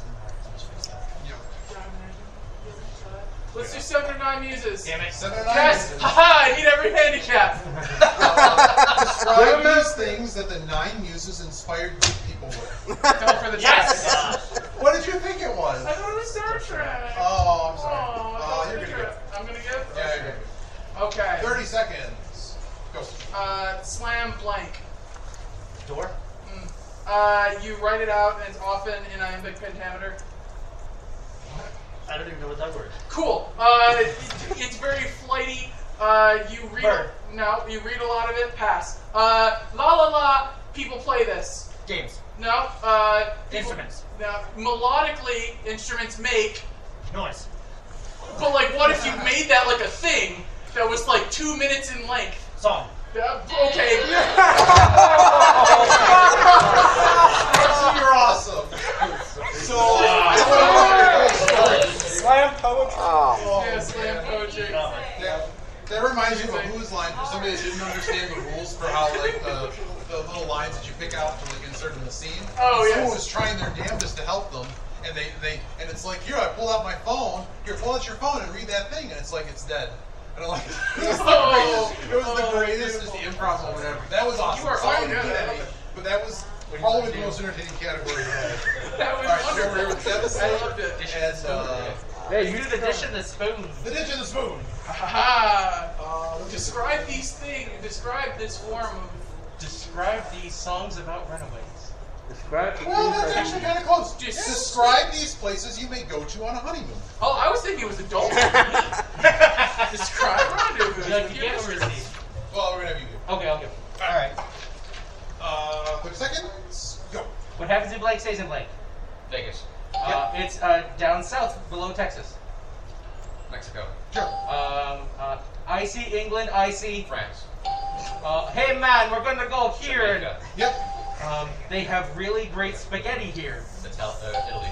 Let's do 7 or 9 muses. Damn it. 7 or 9? Yes! Haha! I need every handicap. Describe these things that the 9 muses inspired good people with. Go for the Yes! What did you think it was? I thought it was Star Trek. Oh, I'm sorry. Oh, I thought You're it was going to Star Trek. I'm gonna give? Yeah, you're good. Okay. 30 seconds. Go. Slam blank. Door? You write it out and it's often in iambic pentameter. I don't even know what that word is. Cool. It's very flighty. You read. Bird. No, you read a lot of it. Pass. La la la. People play this. Games. No. People, Instruments. No. Melodically, instruments make. Noise. But like, what if you made that like a thing that was like 2 minutes in length? Song. Okay. You're awesome. So, Slam poetry. Oh. Yeah, slam poetry. that reminds me of a Who's line for somebody that didn't understand the rules for how like the little lines that you pick out to like insert in the scene. Oh, Someone yes. was trying their damnedest to help them, and and it's like, here, I pulled out my phone. Here, pull out your phone and read that thing, and it's like it's dead. And I'm like, it was the greatest, just improv or whatever. That was awesome. You are Sorry so to good. do that, but that was probably the most entertaining category we had. That was All right, so we're here wonderful. with Devastator I loved it. and Hey, You you do the dish and the spoon. the Ditch and the Spoon. Ha Describe these things. Describe this form of. Describe these songs about runaways. describe the Well, things that's that actually kind of close. Just- Describe these places you may go to on a honeymoon. Oh, I was thinking it was adult. Describe rendezvous. Would you like to give or receive? Well, we're gonna have you do. Okay, I'll give. Alright. 30 seconds. Go. What happens in blank stays in blank. Vegas. It's down south, below Texas. Mexico. Sure. I see England, I see. France. Hey man, we're gonna go here. Jamaica. Yep. They have really great spaghetti here. Italy.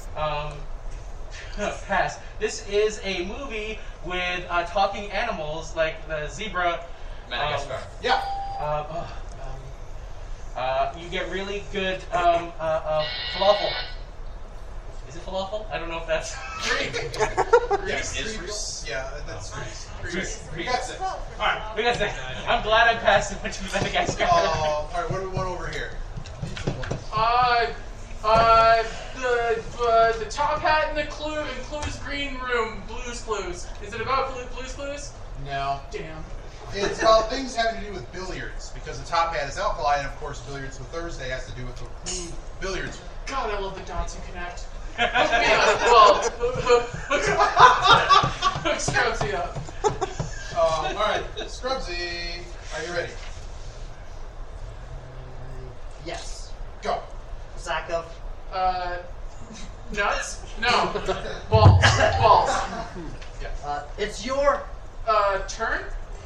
Yep. Pass. This is a movie with talking animals like the zebra. Madagascar. Yeah. You get really good falafel. Is it falafel? I don't know if that's Yes. Is Greece. Yeah, that's Greece. Greece. We got 6. All right. We got that. I'm glad I passed and went to Madagascar. All right. What do we want over here? The top hat and the Clues green room. Blues Clues. Is it about Blues Clues? No. Damn. It's about things having to do with billiards because the top hat is alkali, and of course, billiards with Thursday has to do with the Clue billiards. God, I love the dots you connect. Hook me up. Well, hook Scrubsy up. All right, Scrubsy, are you ready? Yes. Go. Sack of. Nuts? No. Balls. Balls. It's your. Turn?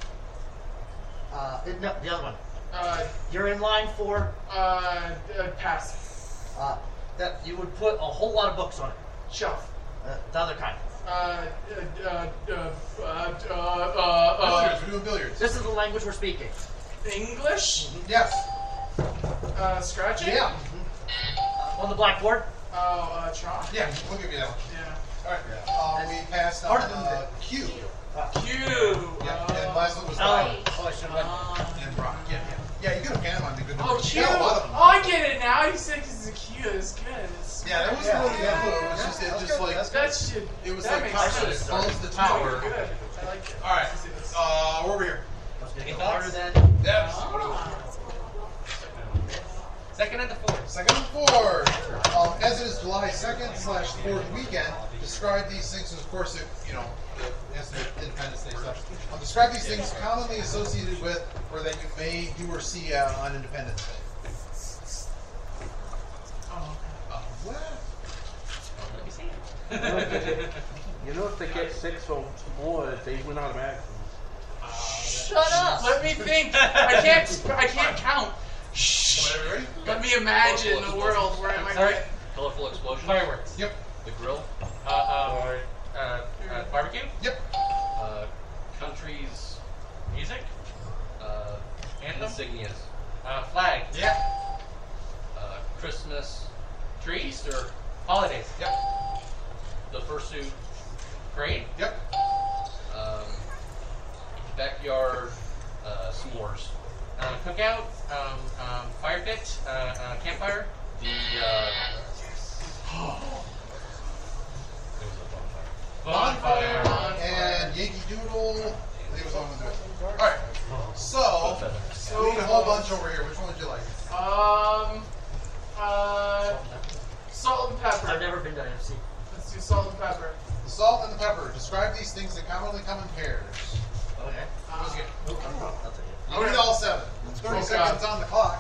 No, the other one. You're in line for. Pass. That you would put a whole lot of books on it. Shelf. The other kind. Billiards. We're doing billiards. This is the language we're speaking. English? Yes. Scratching? Yeah. On the blackboard. Oh, chalk. Yeah, we'll give you that one. Yeah. All right. We passed on Q. Q. Yeah. And last one was I Rock. should have And Rock. Yeah. Yeah, you could have pantomime. Good. Oh, Q. You got a lot of them. Oh, I get it now. You said because it's a Q. It's good. It's Yeah, that was really good. It was just like that shit. it was that like makes Carson sense. closed the Really tower. good. I like it. All right. We're over here. harder than. Yes. Second and the fourth. Second and fourth. As it is July 2nd/4th weekend, describe these things. Of course, it has to be Independence Day stuff. Describe these things commonly associated with, or that you may do or see on Independence Day. What? You know, if they get 6 or more, they win automatically. Shut up. Let me think. I can't count. Shh. Whenever you're ready. Let me imagine the world where am I Sorry. right? Colorful explosion. Fireworks. Yep. The grill. Barbecue. Yep. Country's Music. anthem. Insignias. Flag. Yeah. Christmas. Tree. Easter. Holidays. Yep. The fursuit. Parade. Yep. Backyard. S'mores. Cookout. Fire pit. Campfire. The Bonfire and Yankee Doodle. I think it was all into it. All right. So we need a whole bunch over here. Which one would you like? Salt and pepper. I've never been to NFC. Let's do salt and pepper. The salt and the pepper. Describe these things that commonly come in pairs. Okay. Who's good? I'll take it. You need all 7. 30 seconds on the clock.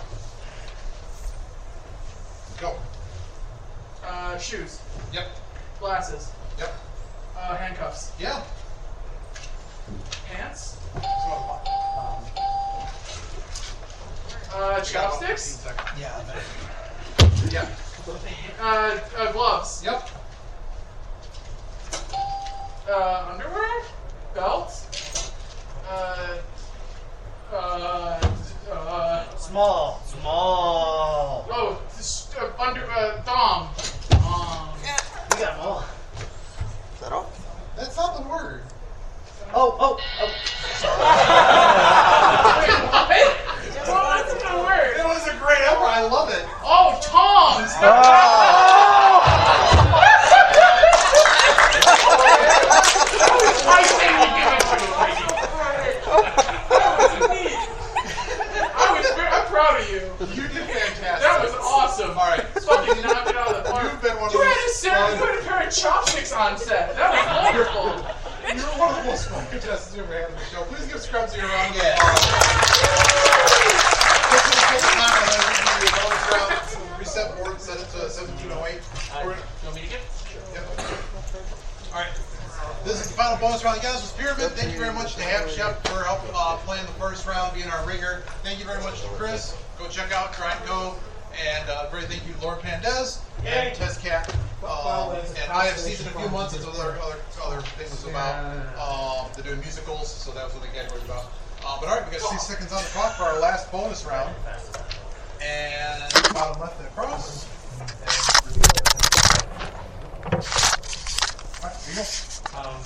Go. Shoes. Yep. Glasses. Yep. Handcuffs. Yeah. Pants. Um, Chopsticks. Yeah. Yeah. Gloves. Yep. Underwear. Belt. Small. Oh, thong. You got them all. Is that all? That's not the word. Oh. Wait, what? What's the word? It was a great effort. I love it. Oh, tongs. I say we give it to him, Brady. That was neat. I'm proud of you. You did fantastic. That was awesome. All right. Fucking knocked it out of the park. You've been one of You the had a most Sarah fun. put a pair of chopsticks on set. That was wonderful. You're one of the most fun contestants we've ever had on the show. Please give Scrubsy a round of Yeah. Reset board, set it to 1708. You want me to give? Yep. All right. This is the final bonus round. Guys, with Pyramid, thank you very much to Hap Shep for helping playing the first round, being our rigger. Thank you very much to Chris. Go check out Try and Go. And very thank you to Lord Pandez and Test Cat. And IFC's in a few months. It's other things about. They're doing musicals, so that was what the category was about. But all right, we got 6 seconds on the clock for our last bonus round. And bottom left and across. All right, here you go.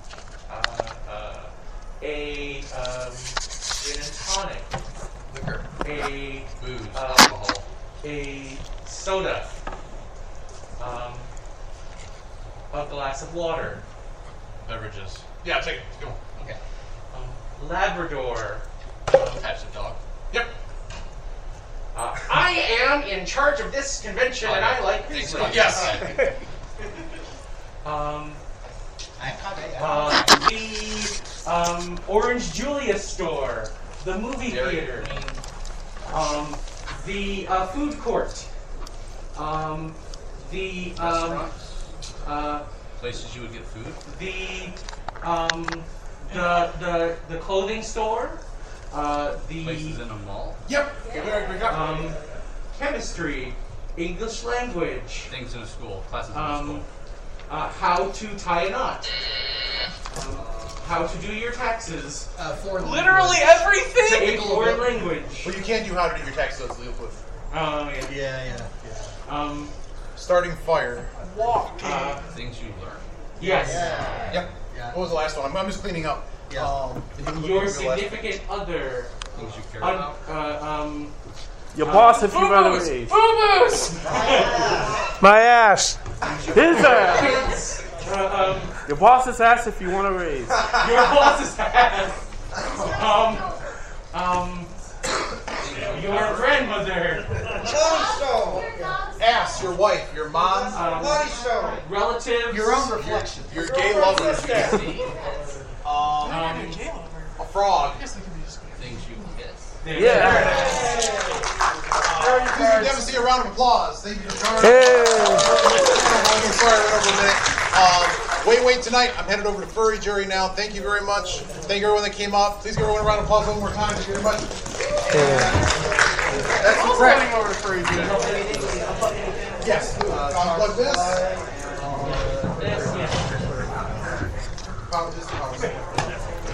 Gin and tonic. Liquor. Booze. Alcohol. A soda. A glass of water. Beverages. Yeah, take it. Go. Okay. Labrador. Types of dog. Yep. I am in charge of this convention, and I like these things. Yes. The Orange Julius store, the movie theater, the food court, the Restaurants. Places you would get food. the clothing store, Places in a mall. Yep. We got chemistry, English language, Things in a school. Classes in a school. how to tie a knot, how to do your taxes, Literally everything. a foreign language. Well, you can't do how to do your taxes. That's legal proof. Yeah. Starting fire. Things you learn. Yes. Yep. What was the last one? I'm just cleaning up. Yeah. Your significant other. Things you care about. Your boss if you run a race. Boo-boos. My ass. His ass. Your boss's ass if you want to raise. Your boss's ass. Your grandmother. Ass, your wife, your mom, Relatives. Your own reflection. your gay lover, a frog. Things you kiss. Yeah. Please give Devin a round of applause. Thank you for joining. Hey. Sorry, I went over a minute. Wait tonight. I'm headed over to Furry Jury now. Thank you very much. Thank you everyone that came up. Please give everyone a round of applause one more time. Thank you very much. That's the correct. Heading over to Furry Jury. Yes. Unplug this. Power this.